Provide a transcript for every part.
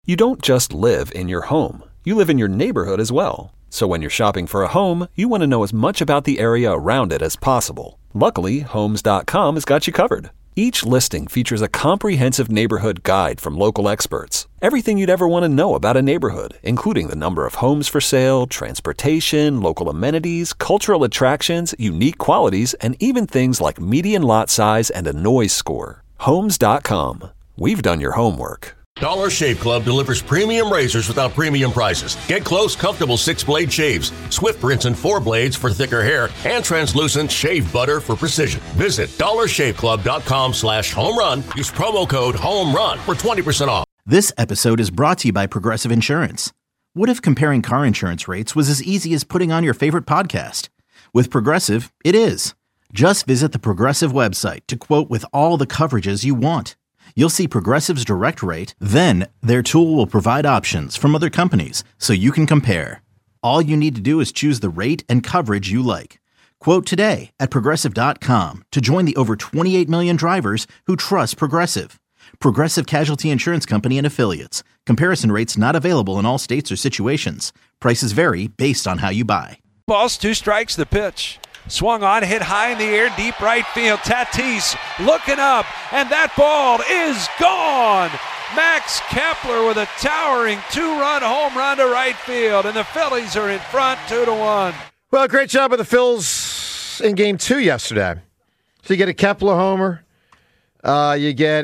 You don't just live in your home. You live in your neighborhood as well. So when you're shopping for a home, you want to know as much about the area around it as possible. Luckily, Homes.com has got you covered. Each listing features a comprehensive neighborhood guide from local experts. Everything you'd ever want to know about a neighborhood, including the number of homes for sale, transportation, local amenities, cultural attractions, unique qualities, and even things like median lot size and a noise score. Homes.com. We've done your homework. Dollar Shave Club delivers premium razors without premium prices. Get close, comfortable 6-blade shaves, swift rinse and 4 blades for thicker hair, and translucent shave butter for precision. Visit dollarshaveclub.com/homerun. Use promo code HOMERUN for 20% off. This episode is brought to you by Progressive Insurance. What if comparing car insurance rates was as easy as putting on your favorite podcast? With Progressive, it is. Just visit the Progressive website to quote with all the coverages you want. You'll see Progressive's direct rate, then their tool will provide options from other companies so you can compare. All you need to do is choose the rate and coverage you like. Quote today at Progressive.com to join the over 28 million drivers who trust Progressive. Progressive Casualty Insurance Company and Affiliates. Comparison rates not available in all states or situations. Prices vary based on how you buy. Balls, 2 strikes, the pitch. Swung on, hit high in the air, deep right field. Tatis looking up, and that ball is gone. Max Kepler with a towering 2-run home run to right field, and the Phillies are in front 2-1. Well, great job of the Phils in Game 2 yesterday. So you get a Kepler homer. You get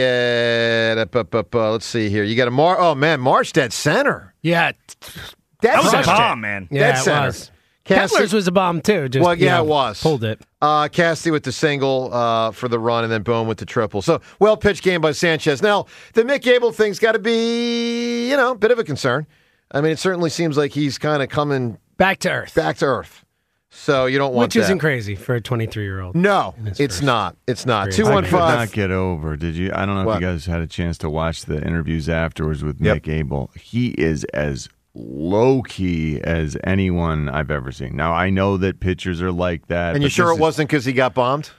a let's see here. You get a Marsh dead center. Yeah, That was a bomb, man. Dead Yeah, center. it was. Kepler's was a bomb, too. It was. Pulled it. Cassidy with the single for the run, and then Bohm with the triple. So, well-pitched game by Sanchez. Now, the Mick Abel thing's got to be, a bit of a concern. I mean, it certainly seems like he's kind of coming... Back to earth. So, you don't want Which isn't crazy for a 23-year-old. No, it's not. It's not. Crazy. 215. I could not get over. Did you? I don't know if you guys had a chance to watch the interviews afterwards with Mick Abel. He is as low-key as anyone I've ever seen. Now, I know that pitchers are like that. And you sure it wasn't because he got bombed?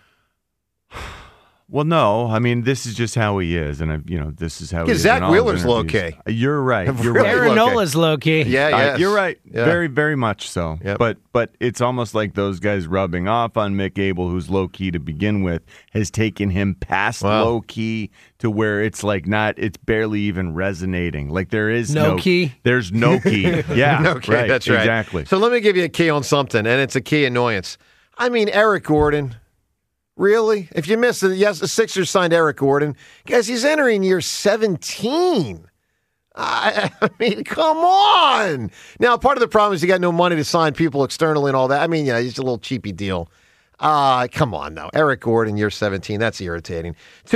Well, no. I mean, this is just how he is, and this is how he is. Zach Wheeler's low-key. You're right. You're Really right. Aaron Nola's low-key. Yeah, you're right. Yeah. Very, very much so. Yep. But it's almost like those guys rubbing off on Mick Abel, who's low-key to begin with, has taken him past low-key to where it's like it's barely even resonating. Like there is no key. There's no key. Yeah. No key. Right, That's right. Exactly. So let me give you a key on something, and it's a key annoyance. I mean, Eric Gordon. Really? If you missed it, yes, the Sixers signed Eric Gordon. Guys, he's entering year 17. I mean, come on. Now, part of the problem is you got no money to sign people externally and all that. I mean, it's a little cheapy deal. Come on, though. Eric Gordon, year 17. That's irritating.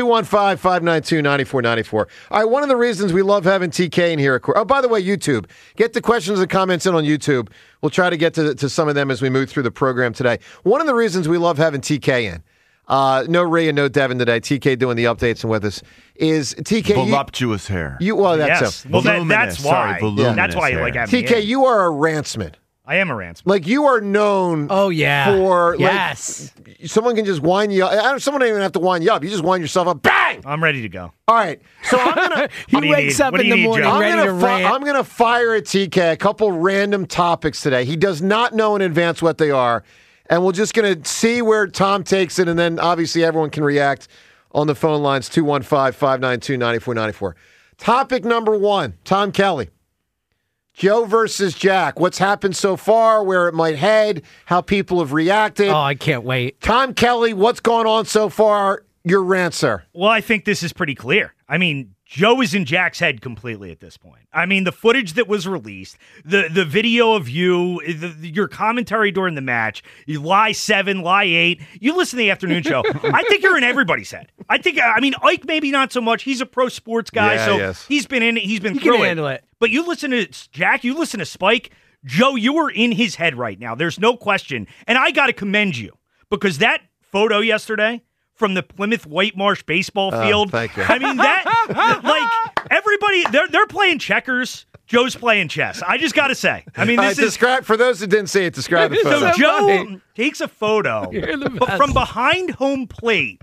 215-592-9494. All right, one of the reasons we love having TK in here. Oh, by the way, YouTube. Get the questions and comments in on YouTube. We'll try to get to some of them as we move through the program today. One of the reasons we love having TK in. No Ray and no Devin today. TK doing the updates and with us is TK. Voluptuous hair. That's Well, that's why. Voluminous That's why you hair. like having TK, you are a rantsman. I am a rantsman. Like you are known. Oh yeah. For yes. Like, someone can just wind you up. Someone don't even have to wind you up. You just wind yourself up. Bang! I'm ready to go. All right. So I'm gonna. He wakes up in the morning ready to rant. I'm gonna fire at TK a couple random topics today. He does not know in advance what they are. And we're just going to see where Tom takes it, and then obviously everyone can react on the phone lines, 215-592-9494. Topic number 1, Tom Kelly. Joe versus Jack. What's happened so far, where it might head, how people have reacted. Oh, I can't wait. Tom Kelly, what's gone on so far? Your rant, sir. Well, I think this is pretty clear. I mean, Joe is in Jack's head completely at this point. I mean, the footage that was released, the video of you, your commentary during the match, you lie 7, lie 8. You listen to the afternoon show. I think you're in everybody's head. I mean, Ike maybe not so much. He's a pro sports guy, he's been in it. He's been through can handle it. But you listen to Jack, you listen to Spike. Joe, you are in his head right now. There's no question. And I got to commend you because that photo yesterday from the Plymouth White Marsh baseball field. Thank you. I mean, like, everybody, they're playing checkers. Joe's playing chess. I just got to say. I mean, this is... For those who didn't see it, describe the photo. So Joe takes a photo from behind home plate.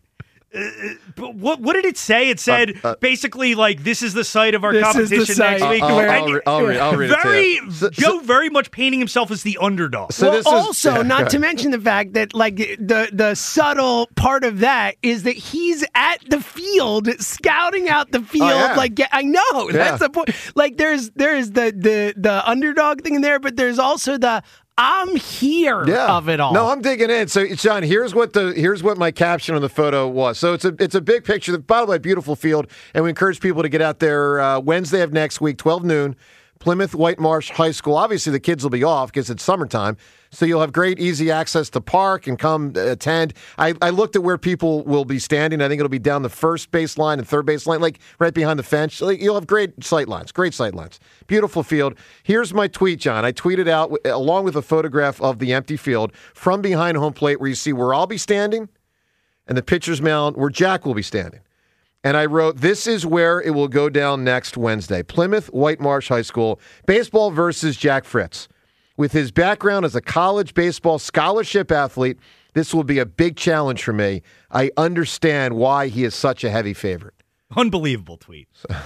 But what did it say? It said basically like this is the site of our This is the competition site. next week. I'll read it to you. Joe very much painting himself as the underdog. So this is- also, not go to mention the fact that like the subtle part of that is that he's at the field scouting out the field. yeah. Like I know that's the point. Like there's the underdog thing in there, but there's also the I'm here of it all. No, I'm digging in. So, John, here's what my caption on the photo was. So it's a big picture. By the way, beautiful field, and we encourage people to get out there Wednesday of next week, 12 noon, Plymouth White Marsh High School. Obviously, the kids will be off because it's summertime, so you'll have great, easy access to park and come attend. I looked at where people will be standing. I think it'll be down the first baseline and third baseline, like right behind the fence. Like, you'll have great sight lines. Beautiful field. Here's my tweet, John. I tweeted out, along with a photograph of the empty field, from behind home plate where you see where I'll be standing and the pitcher's mound where Jack will be standing. And I wrote, this is where it will go down next Wednesday. Plymouth White Marsh High School, baseball versus Jack Fritz. With his background as a college baseball scholarship athlete, this will be a big challenge for me. I understand why he is such a heavy favorite. Unbelievable tweet.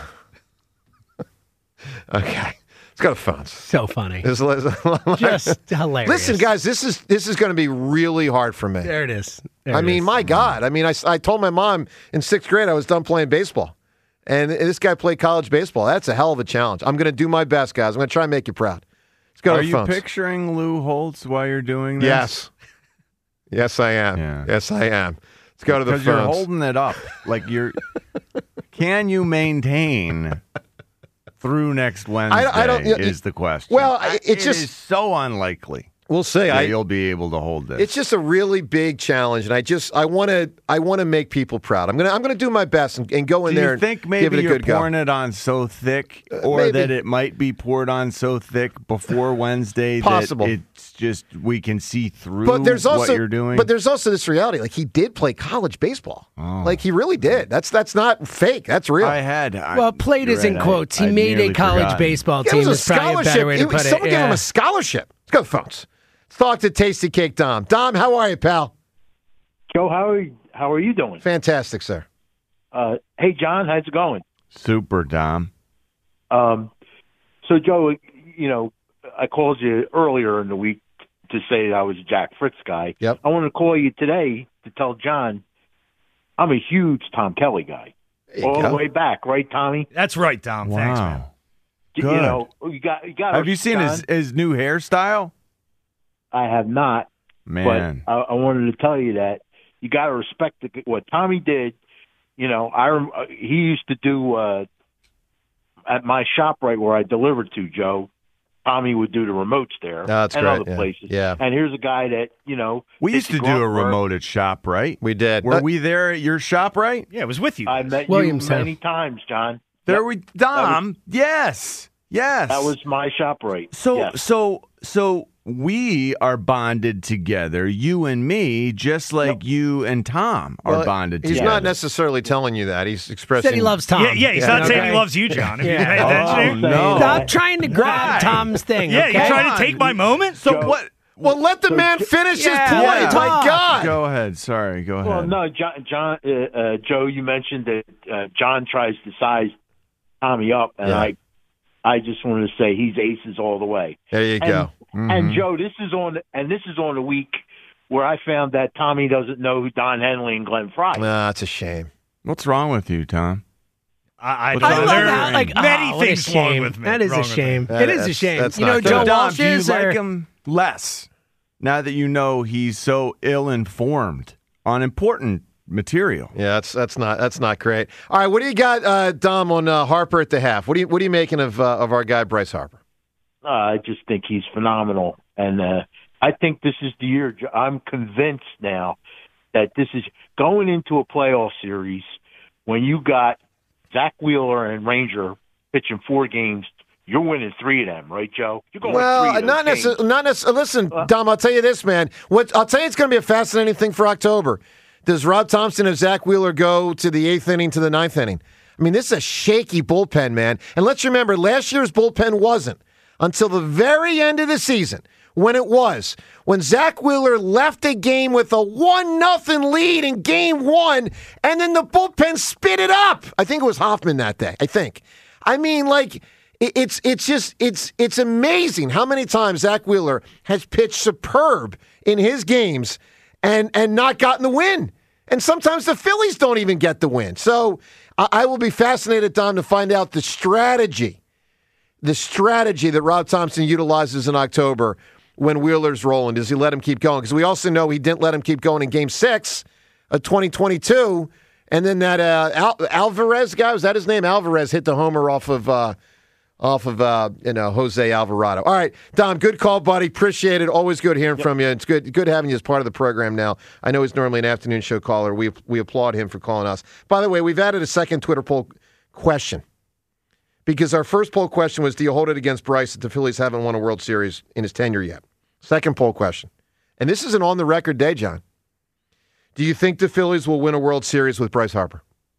Okay. Let's go to phones. So funny. Just hilarious. Listen, guys, this is going to be really hard for me. There it is. My God. I mean, I told my mom in 6th grade I was done playing baseball. And this guy played college baseball. That's a hell of a challenge. I'm going to do my best, guys. I'm going to try and make you proud. Let's go to the phones. Are you picturing Lou Holtz while you're doing this? Yes. Yes, I am. Yeah. Yes, I am. Let's go to the phones. Because you're holding it up. Like can you maintain through next Wednesday is the question. Well, it is so unlikely. We'll see. You'll be able to hold this. It's just a really big challenge, and I want to make people proud. I'm gonna do my best and go in there and give it a good go. Do you think maybe you're pouring it on so thick, or maybe. that it might be poured on so thick before Wednesday Possible. that it's just we can see through what you're doing? But there's also this reality, like he did play college baseball. Like he really did. That's not fake. That's real. Played is in quotes. He made a college baseball team. Is probably a better way to put it. Someone gave him a scholarship. Let's go to the phones. Let's talk to Tasty Cake Dom. Dom, how are you, pal? Joe, how are you doing? Fantastic, sir. Hey, John, how's it going? Super, Dom. So, Joe, I called you earlier in the week to say I was a Jack Fritz guy. Yep. I want to call you today to tell John I'm a huge Tom Kelly guy. All the way back, right, Tommy? That's right, Tom. Wow. Thanks, man. Good. You got. Have you seen his new hairstyle? I have not. Man. But I wanted to tell you that you got to respect what Tommy did. He used to do at my shop right where I delivered to, Joe. Tommy would do the remotes there That's and great. other places. Yeah. And here's a guy that, we used to do a remote at shop, right? We did. Were we there at your shop, right? Yeah, it was with you. I met Williamstown. you many times, John. Dom. Yes. That was my shop right. So we are bonded together, you and me, just like you and Tom are bonded together. He's not necessarily telling you that. He's expressing. Said he loves Tom. Yeah, he's not saying he loves you, John. If you pay attention. No. Stop trying to grab Tom's thing. Yeah, okay? you're trying to take my moment? So what? Well, let the man finish his point. Yeah. My God. Go ahead. Sorry. Go ahead. Well, no, Joe, you mentioned that John tries to size Tommy up, and I just wanted to say he's aces all the way. There you go. And Joe, this is on the week where I found that Tommy doesn't know who Don Henley and Glenn Fry. That's a shame. What's wrong with you, Tom? I love there how, are many what a things wrong shame. with me. That is wrong a with me. shame. It is a shame. That's You know, not Joe good. Dom, Walsh do you is like him less now that you know he's so ill-informed on important material? Yeah, that's not great. All right, what do you got, Dom, on Harper at the half? What are you making of our guy Bryce Harper? I just think he's phenomenal, and I think this is the year. I'm convinced now that this is going into a playoff series when you got Zach Wheeler and Ranger pitching 4 games. You're winning 3 of them, right, Joe? You're going Well, 3 of not those necessarily. Not necessarily. Listen, Dom, I'll tell you this, man. I'll tell you, it's going to be a fascinating thing for October. Does Rob Thompson and Zach Wheeler go to the 8th inning, to the 9th inning? I mean, this is a shaky bullpen, man. And let's remember, last year's bullpen wasn't until the very end of the season when it was. When Zach Wheeler left a game with a 1-0 lead in game one, and then the bullpen spit it up. I think it was Hoffman that day, I think. I mean, like, it's amazing how many times Zach Wheeler has pitched superb in his games and not gotten the win. And sometimes the Phillies don't even get the win. So I will be fascinated, Dom, to find out the strategy that Rob Thompson utilizes in October when Wheeler's rolling. Does he let him keep going? Because we also know he didn't let him keep going in Game 6 of 2022. And then that Alvarez guy, was that his name? Alvarez hit the homer off of Jose Alvarado. All right, Dom, good call, buddy. Appreciate it. Always good hearing from you. It's good having you as part of the program now. I know he's normally an afternoon show caller. We applaud him for calling us. By the way, we've added a second Twitter poll question because our first poll question was, do you hold it against Bryce that the Phillies haven't won a World Series in his tenure yet? Second poll question. And this is an on-the-record day, John. Do you think the Phillies will win a World Series with Bryce Harper?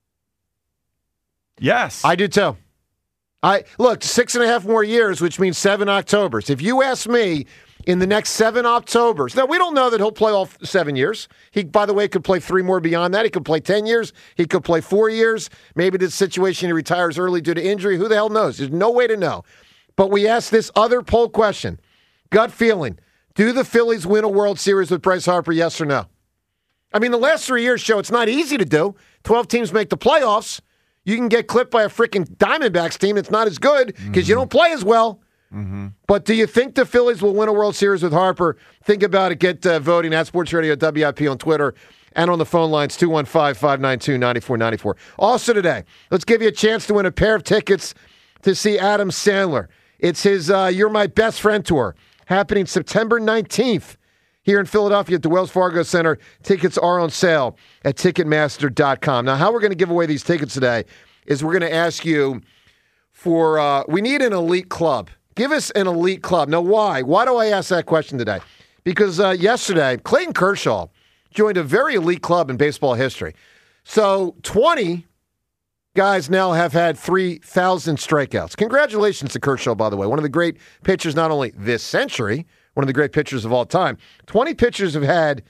Yes. I do too. Look, 6.5 more years, which means 7 Octobers. If you ask me, in the next 7 Octobers, now we don't know that he'll play all 7 years. He, by the way, could play 3 more beyond that. He could play 10 years. He could play 4 years. Maybe the situation he retires early due to injury. Who the hell knows? There's no way to know. But we asked this other poll question. Gut feeling. Do the Phillies win a World Series with Bryce Harper, yes or no? I mean, the last 3 years show it's not easy to do. 12 teams make the playoffs. You can get clipped by a freaking Diamondbacks team that's not as good because you don't play as well. Mm-hmm. But do you think the Phillies will win a World Series with Harper? Think about it. Get voting at Sports Radio WIP on Twitter and on the phone lines 215-592-9494. Also today, let's give you a chance to win a pair of tickets to see Adam Sandler. It's his You're My Best Friend tour happening September 19th. Here in Philadelphia at the Wells Fargo Center. Tickets are on sale at Ticketmaster.com. Now, how we're going to give away these tickets today is we're going to ask you for, we need an elite club. Give us an elite club. Now, why? Why do I ask that question today? Because yesterday, Clayton Kershaw joined a very elite club in baseball history. So 20 guys now have had 3,000 strikeouts. Congratulations to Kershaw, by the way. One of the great pitchers not only this century, one of the great pitchers of all time. 20 pitchers have had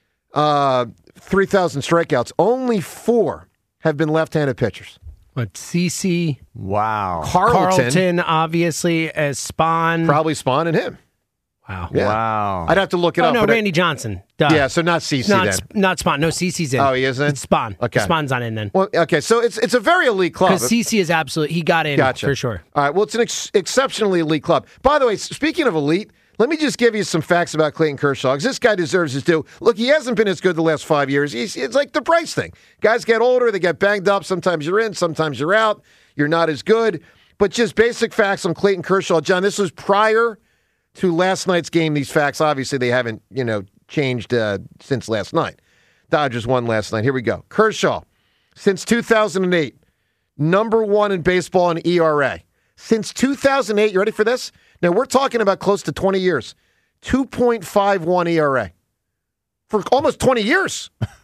3,000 strikeouts. Only 4 have been left-handed pitchers. What, CeCe? Wow. Carlton, obviously, as Spahn. Probably Spahn and him. Wow. Yeah. Wow. I'd have to look it up. No, Randy Johnson. Duh. Yeah, so not CeCe then. Not Spahn. No, CeCe's in. Oh, he is in? It's Spahn. Okay. Spahn's not in then. Well, okay, so it's a very elite club. Because CeCe is absolutely, he got in for sure. All right, well, it's an exceptionally elite club. By the way, speaking of elite, let me just give you some facts about Clayton Kershaw, because this guy deserves his due. Look, he hasn't been as good the last 5 years. It's like the Bryce thing. Guys get older, they get banged up. Sometimes you're in, sometimes you're out. You're not as good. But just basic facts on Clayton Kershaw. John, this was prior to last night's game. These facts, obviously, they haven't, changed since last night. Dodgers won last night. Here we go. Kershaw, since 2008, number 1 in baseball in ERA. Since 2008, you ready for this? Now, we're talking about close to 20 years. 2.51 ERA. For almost 20 years.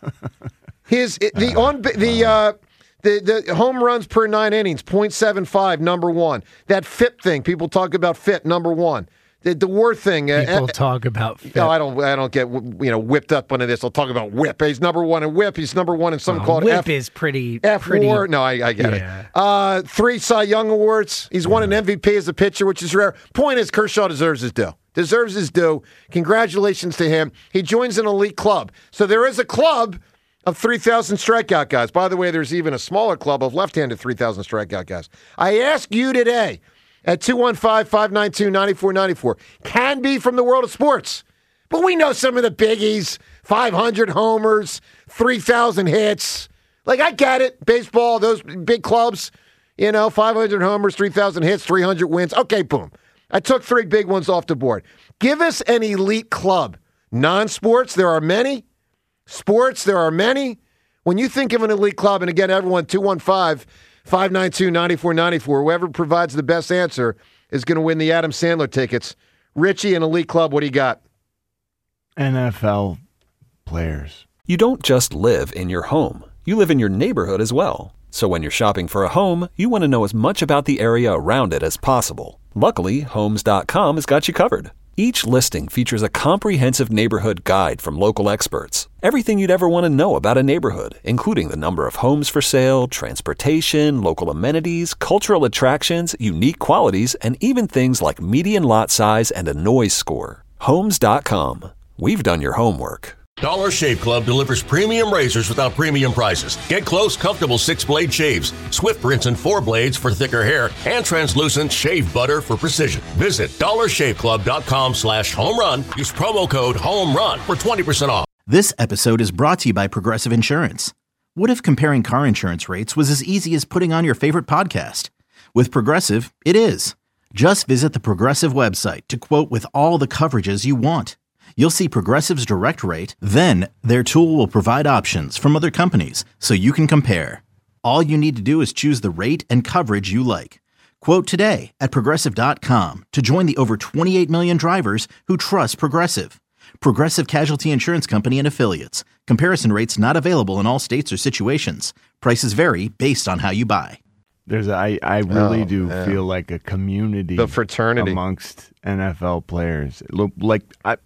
The home runs per 9 innings, 0.75, number 1. That FIP thing, people talk about FIP, number 1. The WAR thing. People talk about FIP. No, I don't get whipped up into this. I'll talk about WHIP. He's number 1 in WHIP. He's number 1 in something called WHIP is pretty. WAR. No, I get it. 3 Cy Young awards. He's won an MVP as a pitcher, which is rare. Point is, Kershaw deserves his due. Deserves his due. Congratulations to him. He joins an elite club. So there is a club of 3,000 strikeout guys. By the way, there's even a smaller club of left-handed 3,000 strikeout guys. I ask you today at 215-592-9494. Can be from the world of sports. But we know some of the biggies, 500 homers, 3,000 hits. Like, I get it. Baseball, those big clubs, 500 homers, 3,000 hits, 300 wins. Okay, boom. I took 3 big ones off the board. Give us an elite club. Non-sports, there are many. Sports, there are many. When you think of an elite club, and again, everyone, 215-592-9494, whoever provides the best answer is going to win the Adam Sandler tickets. Richie, an elite club, what do you got? NFL players. You don't just live in your home. You live in your neighborhood as well. So when you're shopping for a home, you want to know as much about the area around it as possible. Luckily, Homes.com has got you covered. Each listing features a comprehensive neighborhood guide from local experts. Everything you'd ever want to know about a neighborhood, including the number of homes for sale, transportation, local amenities, cultural attractions, unique qualities, and even things like median lot size and a noise score. Homes.com. We've done your homework. Dollar Shave Club delivers premium razors without premium prices. Get close, comfortable 6-blade shaves, Swift rinse and 4 blades for thicker hair, and translucent shave butter for precision. Visit dollarshaveclub.com/home run. Use promo code HOMERUN for 20% off. This episode is brought to you by Progressive Insurance. What if comparing car insurance rates was as easy as putting on your favorite podcast? With Progressive, it is. Just visit the Progressive website to quote with all the coverages you want. You'll see Progressive's direct rate, then their tool will provide options from other companies so you can compare. All you need to do is choose the rate and coverage you like. Quote today at Progressive.com to join the over 28 million drivers who trust Progressive. Progressive Casualty Insurance Company and Affiliates. Comparison rates not available in all states or situations. Prices vary based on how you buy. I really do feel like a community, the fraternity amongst NFL players. Like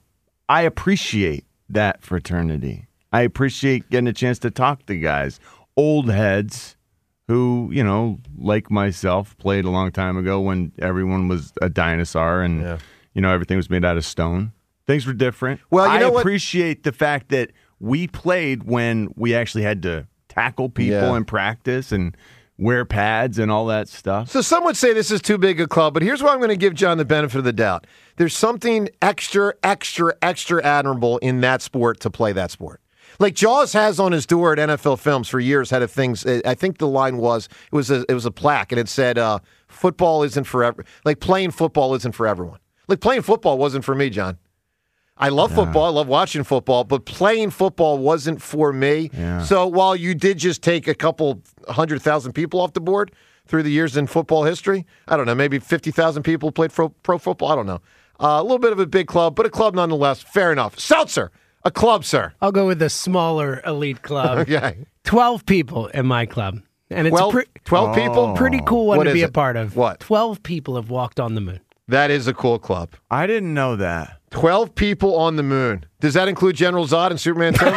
I appreciate that fraternity. I appreciate getting a chance to talk to guys, old heads who, you know, like myself, played a long time ago when everyone was a dinosaur and, you know, everything was made out of stone. Things were different. Well, I appreciate the fact that we played when we actually had to tackle people in practice and wear pads and all that stuff. So some would say this is too big a club, but here's why I'm going to give John the benefit of the doubt. There's something extra admirable in that sport to play that sport. Like Jaws has on his door at NFL Films for years had a things. I think the line was it was a plaque and it said football isn't for like playing football isn't for everyone. Like playing football wasn't for me, John. I love football. I love watching football, but playing football wasn't for me. Yeah. So while you did just take a couple 100,000 people off the board through the years in football history, I don't know, maybe 50,000 people played pro football. I don't know. A little bit of a big club, but a club nonetheless. Fair enough. Seltzer, a club, sir. I'll go with a smaller elite club. Okay. 12 people in my club. And it's 12 people? Pretty cool one to be a part of. What? 12 people have walked on the moon. That is a cool club. I didn't know that. 12 people on the moon. Does that include General Zod and Superman 2?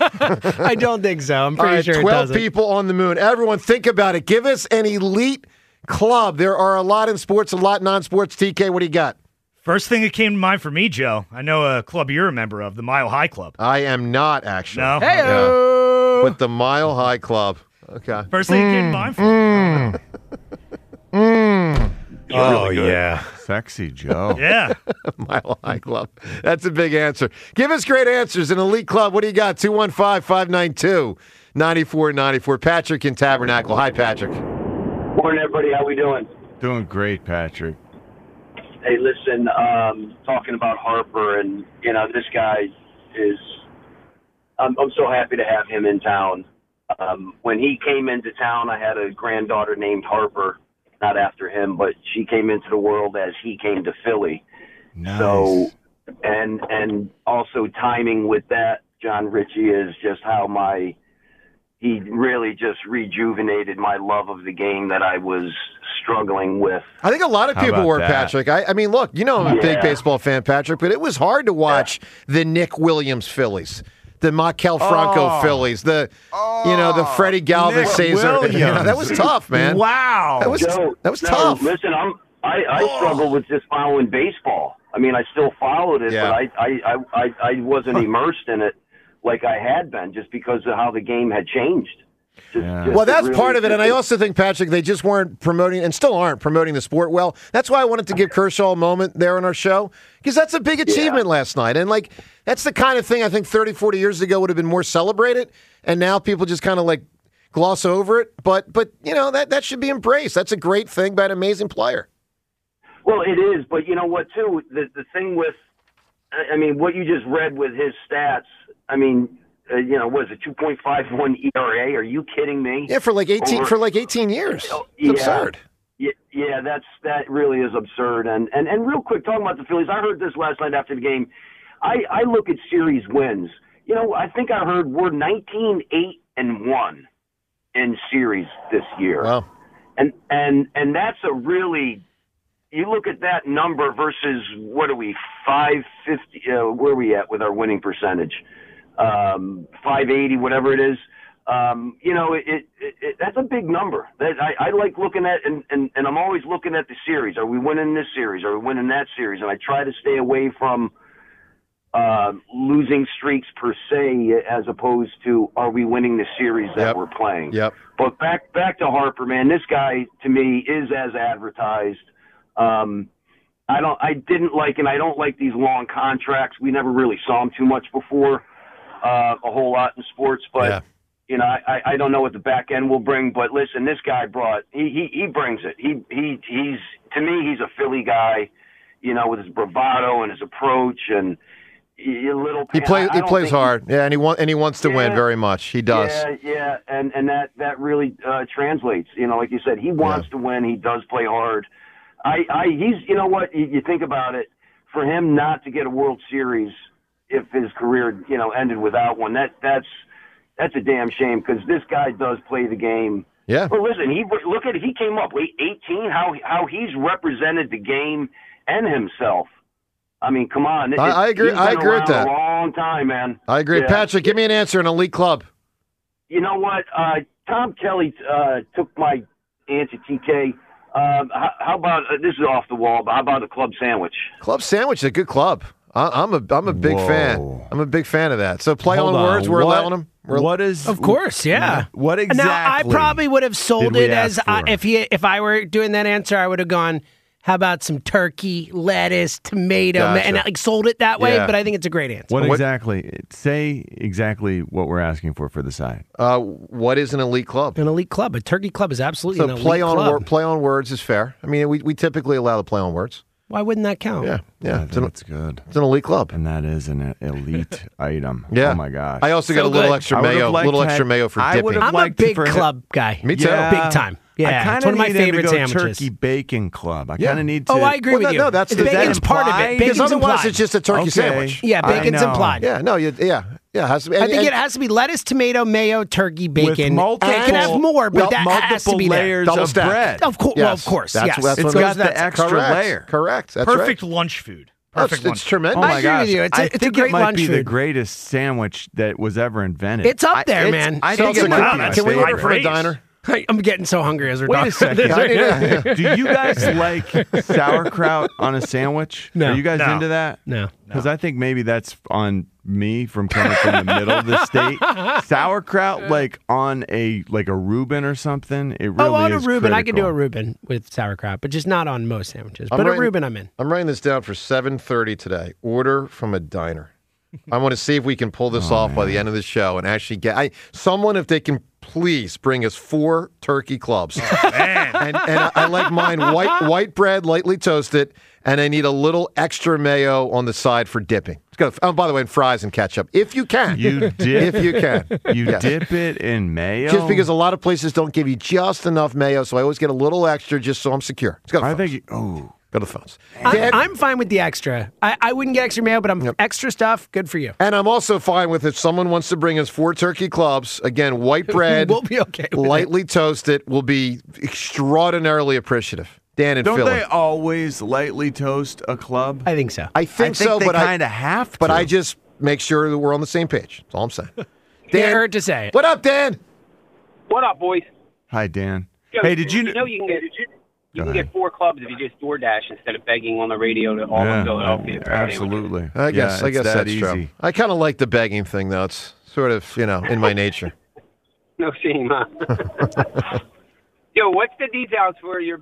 I don't think so. I'm pretty sure it 12 doesn't. people on the moon. Everyone think about it. Give us an elite club. There are a lot in sports, a lot non-sports. TK, what do you got? First thing that came to mind for me, Joe, I know a club you're a member of, the Mile High Club. I am not, actually. No? Hey-o! But the Mile High Club. Okay. First thing that came to mind for me. Oh, really yeah. Sexy Joe. Yeah. Mile High Club. That's a big answer. Give us great answers. An elite club. What do you got? 215-592-9494. Patrick in Tabernacle. Hi, Patrick. Morning, everybody. How we doing? Doing great, Patrick. Hey, listen, talking about Harper, and, you know, this guy is I'm so happy to have him in town. When he came into town, I had a granddaughter named Harper. Not after him, but she came into the world as he came to Philly. Nice. So, and also timing with that, John Ritchie, is just how he really just rejuvenated my love of the game that I was struggling with. I think a lot of people were, Patrick. I mean, look, you know I'm a big baseball fan, Patrick, but it was hard to watch the Nick Williams Phillies. The Maikel Franco Phillies, the Freddie Galvis Cesar. You know, that was tough, man. Wow, that was tough. Listen, I struggle with just following baseball. I mean, I still followed it, but I wasn't immersed in it like I had been, just because of how the game had changed. Well, that's really part of it, and I also think, Patrick, they just weren't promoting, and still aren't promoting the sport well. That's why I wanted to give Kershaw a moment there on our show, because that's a big achievement last night. And, like, that's the kind of thing I think 30, 40 years ago would have been more celebrated, and now people just kind of, like, gloss over it. But you know, that should be embraced. That's a great thing by an amazing player. Well, it is, but you know what, too? The thing with, I mean, what you just read with his stats, I mean, you know, what is it, 2.51 ERA? Are you kidding me? Yeah, for like 18 years. It's absurd. Yeah, that really is absurd. And real quick, talking about the Phillies, I heard this last night after the game. I look at series wins. You know, I think I heard we're 19-8-1 in series this year. Wow. And that's a really you look at that number versus what are we, 550? Where are we at with our winning percentage? 580, whatever it is. That's a big number. I like looking at, and I'm always looking at the series. Are we winning this series? Are we winning that series? And I try to stay away from losing streaks per se, as opposed to are we winning the series that we're playing. Yep. But back to Harper, man. This guy to me is as advertised. I didn't like, and I don't like these long contracts. We never really saw him too much before, a whole lot in sports, but. Yeah. I don't know what the back end will bring, but listen, this guy he brings it. He's to me, he's a Philly guy, with his bravado and his approach and a little. He plays hard, and he wants to win very much. He does. Yeah, and that really translates. Like you said, he wants to win. He does play hard. He's you think about it, for him not to get a World Series if his career ended without one, that's a damn shame, because this guy does play the game. Yeah. Well, listen, he came up 18. How he's represented the game and himself. I mean, come on. I agree. I agree with that. A long time, man. I agree, Patrick. Give me an answer. An elite club. You know what? Tom Kelly took my answer. TK. How about this is off the wall? But how about a club sandwich? Club sandwich is a good club. I'm a big fan. I'm a big fan of that. So play on words. We're allowing them. Of course, yeah. What exactly? Now I probably would have sold it as if I were doing that answer, I would have gone, how about some turkey, lettuce, tomato, and sold it that way. But I think it's a great answer. What exactly? Say exactly what we're asking for the side. What is an elite club? An elite club. A turkey club is absolutely an elite club. Play on words is fair. I mean, we typically allow the play on words. Why wouldn't that count? Yeah. That's good. It's an elite club. And that is an elite item. Yeah. Oh, my gosh. I also got a little extra mayo. Extra mayo for dipping. I'm a big club guy. Me too. Big time. Yeah, it's one of my favorite sandwiches. Turkey bacon club. I kind of need to. Oh, I agree with you. No, bacon's part of it. Because otherwise it's just a turkey sandwich. Yeah, bacon's implied. Yeah, no, yeah. I think it has to be lettuce, tomato, mayo, turkey, bacon. With it can have more, but that has to be layers there. of bread. Of course, well, of course. That's it's got the extra layer. Correct. That's perfect lunch food. Perfect. It's tremendous. Oh my gosh! I think a great it might lunch be food. the greatest sandwich that was ever invented. It's up there, man. I think it might be my Can we order from a diner? I'm getting so hungry as we're talking. Wait a second. Do you guys like sauerkraut on a sandwich? No. Are you guys into that? No. Because I think maybe that's on me from coming from the middle of the state. Sauerkraut, on a Reuben or something. It really on a is Reuben, critical. I can do a Reuben with sauerkraut, but just not on most sandwiches. But a Reuben, I'm in. I'm writing this down for 7:30 today. Order from a diner. I want to see if we can pull this off by the end of the show and actually get someone, if they can please bring us 4 turkey clubs. And I like mine white bread, lightly toasted, and I need a little extra mayo on the side for dipping. By the way, and fries and ketchup, if you can. You dip. If you can. Dip it in mayo? Just because a lot of places don't give you just enough mayo, so I always get a little extra just so I'm secure. Let's go. Go to the phones. I'm fine with the extra. I wouldn't get extra mayo, but extra stuff, good for you. And I'm also fine with if someone wants to bring us 4 turkey clubs, again, white bread, we'll be okay with lightly toasted, we'll be extraordinarily appreciative. Dan and Don't Philly. they always lightly toast a club? I think so. I think so, they but kind of have to. But I just make sure that we're on the same page. That's all I'm saying. Can't hurt to say it. What up, Dan? What up, boys? Hi, Dan. Yo, hey, did you know you can get 4 clubs if you just DoorDash instead of begging on the radio to all of Philadelphia. Absolutely. I guess that's easy. true. I kind of like the begging thing, though. It's sort of, in my nature. No shame, huh? Yo, what's the details for your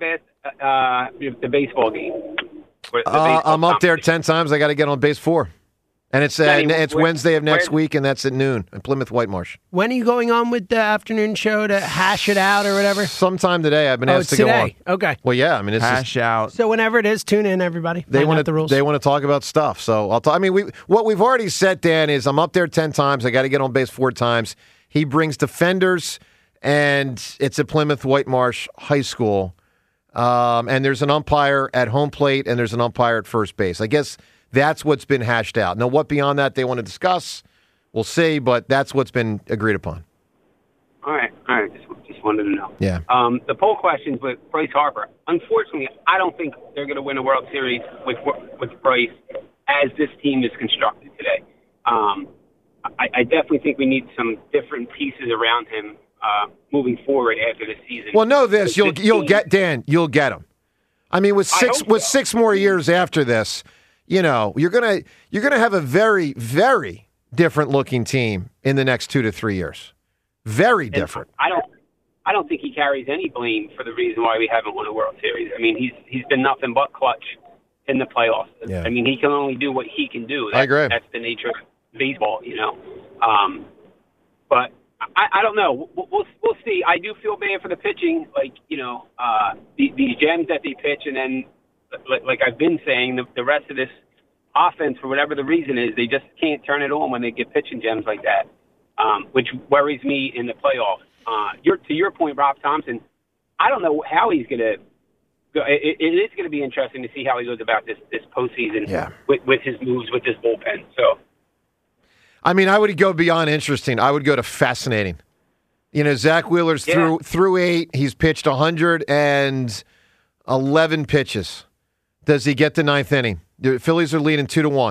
the baseball game? I'm up there 10 times. I got to get on base 4. And it's Wednesday of next week, and that's at noon in Plymouth Whitemarsh. When are you going on with the afternoon show to hash it out or whatever? Sometime today. I've been asked to go on. Okay. Well, yeah. I mean, it's hash out. So whenever it is, tune in, everybody. They want to talk about stuff. So I'll talk. I mean, what we've already said, Dan, is I'm up there 10 times. I got to get on base 4 times. He brings defenders, and it's at Plymouth Whitemarsh High School. And there's an umpire at home plate, and there's an umpire at first base. I guess that's what's been hashed out. Now, what beyond that they want to discuss, we'll see, but that's what's been agreed upon. All right. Just wanted to know. Yeah. The poll questions with Bryce Harper. Unfortunately, I don't think they're going to win a World Series with Bryce as this team is constructed today. I definitely think we need some different pieces around him moving forward after the season. Well, know this: you'll get Dan. You'll get him. I mean, with 6 more years after this, you're gonna have a very, very different looking team in the next 2 to 3 years. Very different. I don't think he carries any blame for the reason why we haven't won a World Series. I mean, he's been nothing but clutch in the playoffs. Yeah. I mean, he can only do what he can do. I agree. That's the nature of baseball, But I don't know. We'll see. I do feel bad for the pitching, these gems that they pitch, and then, like I've been saying, the rest of this offense, for whatever the reason is, they just can't turn it on when they get pitching gems like that, which worries me in the playoffs. To your point, Rob Thompson, I don't know how he's going to go. It is going to be interesting to see how he goes about this postseason with his moves, with his bullpen. So, I mean, I would go beyond interesting. I would go to fascinating. Zach Wheeler's through 8. He's pitched 111 pitches. Does he get the 9th inning? The Phillies are leading 2-1.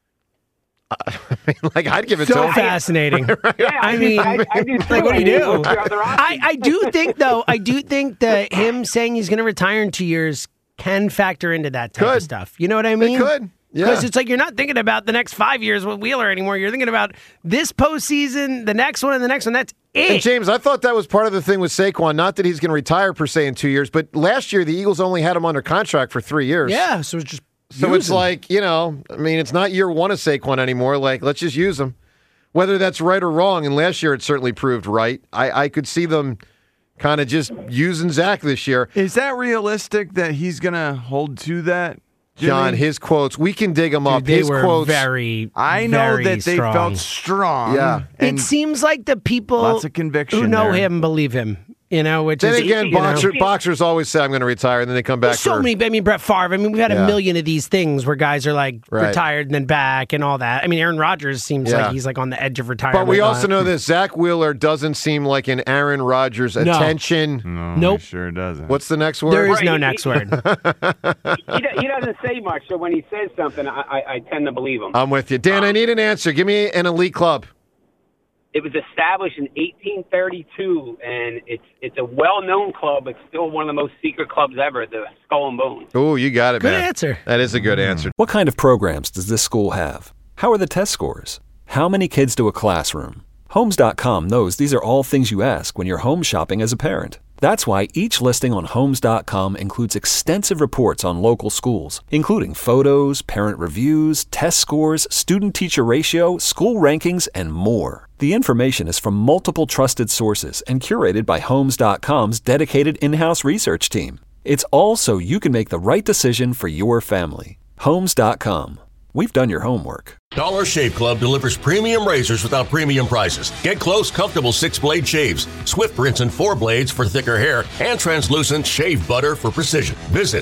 I'd give it to him. So fascinating. Yeah, I mean, what do you do? I do think that him saying he's going to retire in 2 years can factor into that type of stuff. You know what I mean? It could. Because it's like you're not thinking about the next 5 years with Wheeler anymore. You're thinking about this postseason, the next one, and the next one. That's it. And James, I thought that was part of the thing with Saquon. Not that he's going to retire per se in 2 years, but last year the Eagles only had him under contract for 3 years. Yeah, so it's just it's like, it's not year one of Saquon anymore. Like, let's just use him. Whether that's right or wrong, and last year it certainly proved right. I could see them kind of just using Zach this year. Is that realistic that he's going to hold to that? Jimmy? John, his quotes, we can dig them up. They his were quotes. I know that they felt strong. Yeah. It seems like the people lots of conviction who know there. him believe him. Which then is again, boxers always say I'm going to retire, and then they come back. Brett Favre. We've had a million of these things where guys are retired and then back and all that. I mean, Aaron Rodgers seems like he's on the edge of retirement. But we also know this: Zach Wheeler doesn't seem like an Aaron Rodgers attention. No, nope, he sure doesn't. What's the next word? There is no next word. He doesn't say much, so when he says something, I tend to believe him. I'm with you, Dan. I need an answer. Give me an elite club. It was established in 1832, and it's a well-known club, but still one of the most secret clubs ever, the Skull and Bones. Oh, you got it, man. Good answer. That is a good answer. What kind of programs does this school have? How are the test scores? How many kids do a classroom? Homes.com knows these are all things you ask when you're home shopping as a parent. That's why each listing on Homes.com includes extensive reports on local schools, including photos, parent reviews, test scores, student-teacher ratio, school rankings, and more. The information is from multiple trusted sources and curated by Homes.com's dedicated in-house research team. It's all so you can make the right decision for your family. Homes.com. We've done your homework. Dollar Shave Club delivers premium razors without premium prices. Get close, comfortable 6-blade shaves, Swift rinse and 4 blades for thicker hair, and translucent shave butter for precision. Visit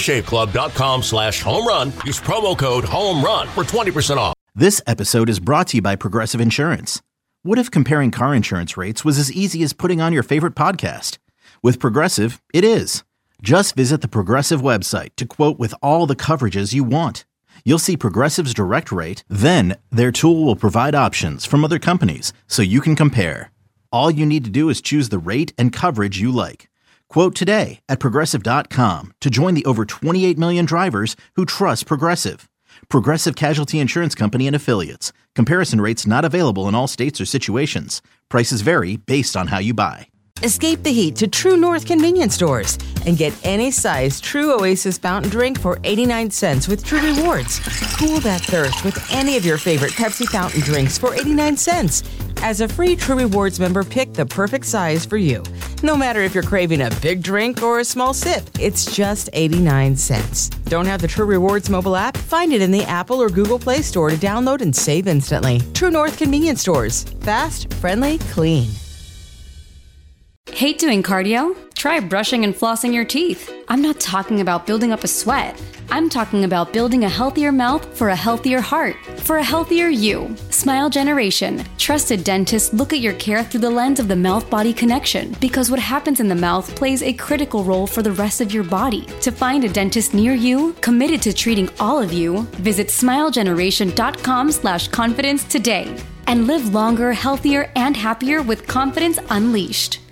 dollarshaveclub.com/homerun. Use promo code HOMERUN for 20% off. This episode is brought to you by Progressive Insurance. What if comparing car insurance rates was as easy as putting on your favorite podcast? With Progressive, it is. Just visit the Progressive website to quote with all the coverages you want. You'll see Progressive's direct rate, then their tool will provide options from other companies so you can compare. All you need to do is choose the rate and coverage you like. Quote today at Progressive.com to join the over 28 million drivers who trust Progressive. Progressive Casualty Insurance Company and Affiliates. Comparison rates not available in all states or situations. Prices vary based on how you buy. Escape the heat to True North convenience stores and get any size True Oasis fountain drink for 89 cents with True Rewards. Cool that thirst with any of your favorite Pepsi fountain drinks for 89 cents. As a free True Rewards member, pick the perfect size for you. No matter if you're craving a big drink or a small sip, it's just 89 cents. Don't have the True Rewards mobile app? Find it in the Apple or Google Play Store to download and save instantly. True North convenience stores. Fast, friendly, clean. Hate doing cardio? Try brushing and flossing your teeth. I'm not talking about building up a sweat. I'm talking about building a healthier mouth for a healthier heart, for a healthier you. Smile Generation. Trusted dentists look at your care through the lens of the mouth-body connection, because what happens in the mouth plays a critical role for the rest of your body. To find a dentist near you, committed to treating all of you, visit smilegeneration.com/confidence today. And live longer, healthier, and happier with confidence unleashed.